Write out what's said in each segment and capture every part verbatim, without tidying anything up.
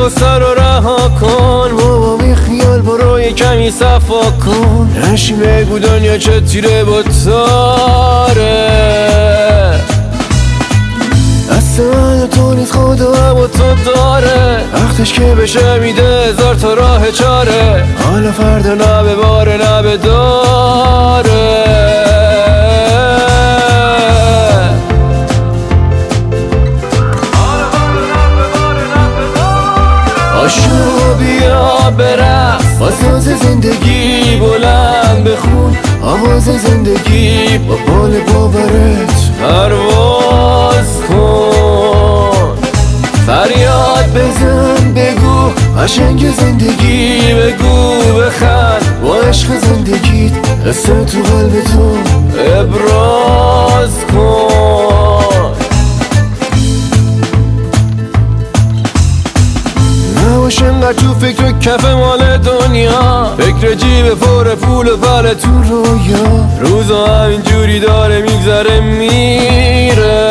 غصه رو رها کن، بابا بی خیال برو یه کمی صفا کن. نشی بگو دنیا چه تیره با تاره، دست من تو نیست خدا با تو داره. وقتش که بشه میده هزار تا راه چاره، حالا فردا نه به باره نه به داره. آشو بیا برقص، با ساز زندگی بلند بخون آواز زندگی. با بال باورت پرواز کن، فریاد بزن بگو قشنگ زندگی، بگو بخند با عشق زندگیت، حس تو قلب تو ابراز کن. نباش انقدر تو فکر و کف مال دنیا، فکر جیب پر پول و پل تو رویا. روزا همینجوری داره میگذره میره،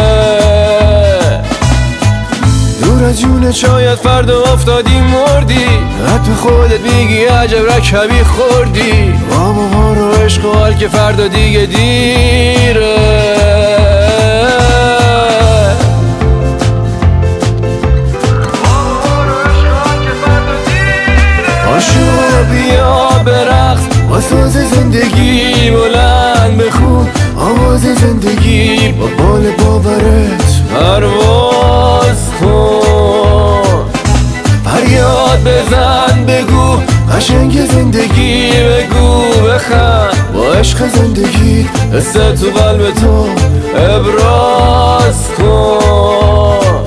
دور از جونه شاید فردا افتادی مردی. بعد به خودت میگی عجب رکبی خوردی، بابا ما رو عشق و حال که فردا دیگه دیره. آشو بیا برقص، با ساز زندگی بلند بخون آواز زندگی. با بال باورت پرواز کن، فریاد بزن بگو قشنگ زندگی، بگو بخند با عشق زندگی، حس تو قلب تو ابراز کن.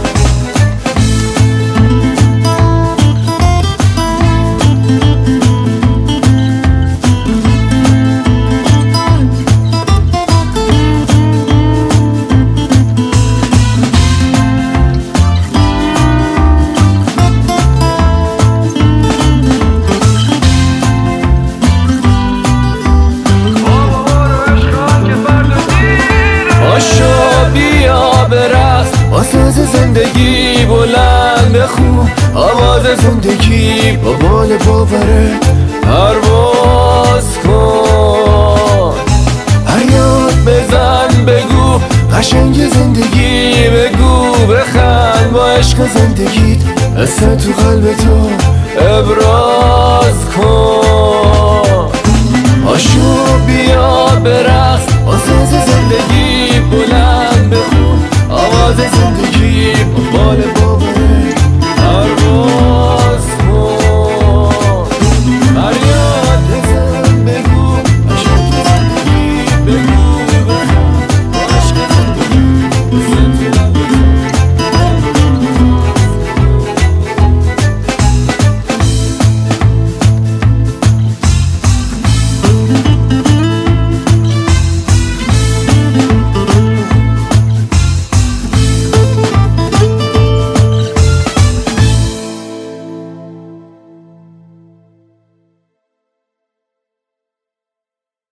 آشو بیا برقص، با ساز زندگی بلند بخون آواز زندگی. با بال باورت پرواز کن، فریاد بزن بگو قشنگ زندگی، بگو بخند با عشق زندگیت، حس تو قلب تو ابراز کن. آشو بیا برقص، با ساز زندگی بلند